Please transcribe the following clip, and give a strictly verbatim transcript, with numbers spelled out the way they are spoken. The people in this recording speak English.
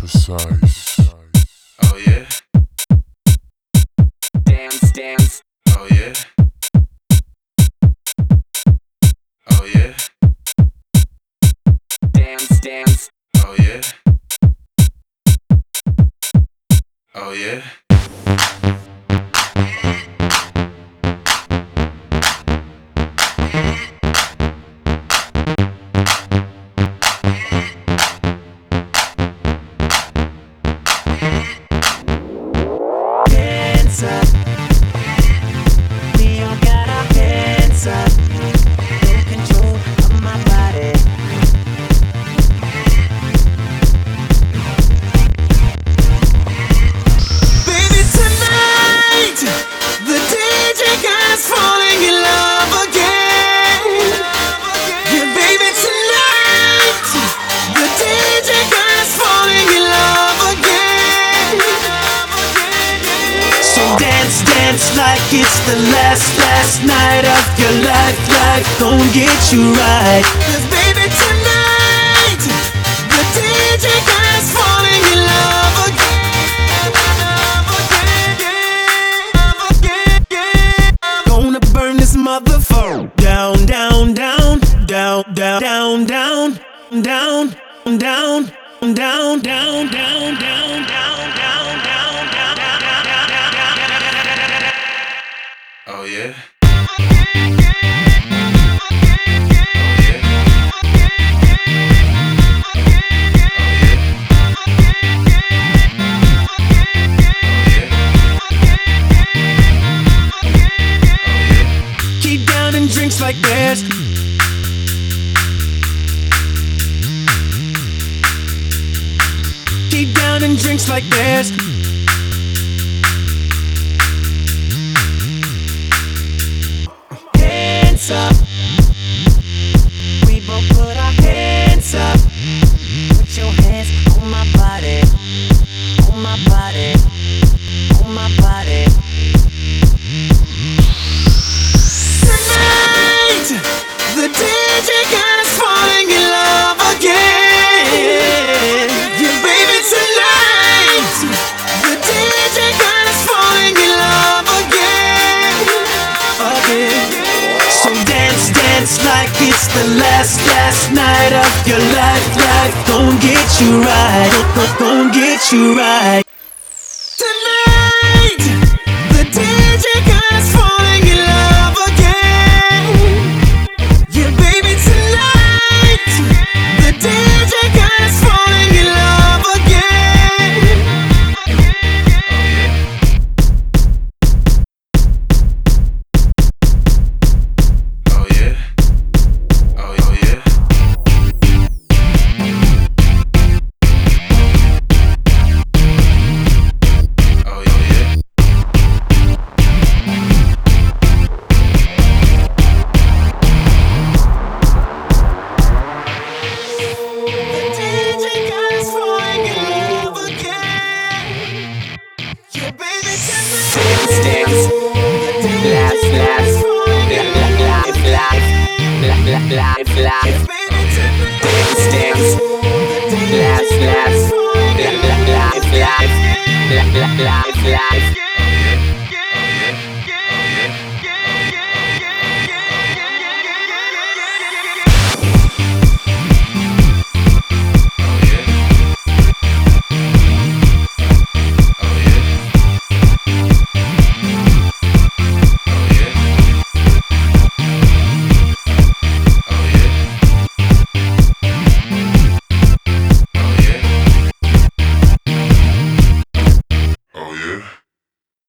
precise. Oh yeah. Dance, dance. Oh yeah. Oh yeah. Dance, dance. Oh yeah. Oh yeah. Hands up. We all got our hands up. In control of my body. Baby, tonight the D J guy's falling in love again. Yeah, baby, tonight the D J guy's falling in love again. So dance, dance like it's the last, last night of your life. Life gon' get you right. 'Cause baby, tonight the D J guy's falling in love again. Gonna burn this motherfucker down, down, down, down, down, down, down, down, down, down, down, down, down, down, down, down, down. Oh yeah. Keep down and drinks like this. Keep down and drinks like this. Hands up. We both put our hands up. Put your hands on my body. On my body. On my body. Tonight, the D J got us falling in love again. Yeah, baby, tonight, the D J got us falling in love again. Again. So dance, dance like it's the last, last night of your life. Life gon' get you right. Gon' gon' get you right. Tonight, the D J got us falling in love again. Yeah, baby, tonight, the D J got us falling in love again. Oh yeah. Oh oh yeah. Oh yeah. The D J got us falling in love again. Yeah, baby, tonight, Dance, dance. the D J Last, got last. us falling in love Life, life. Life, life, life. Baby, tonight, Dance, dance. Last, last. Life, life, life. Life, life, life.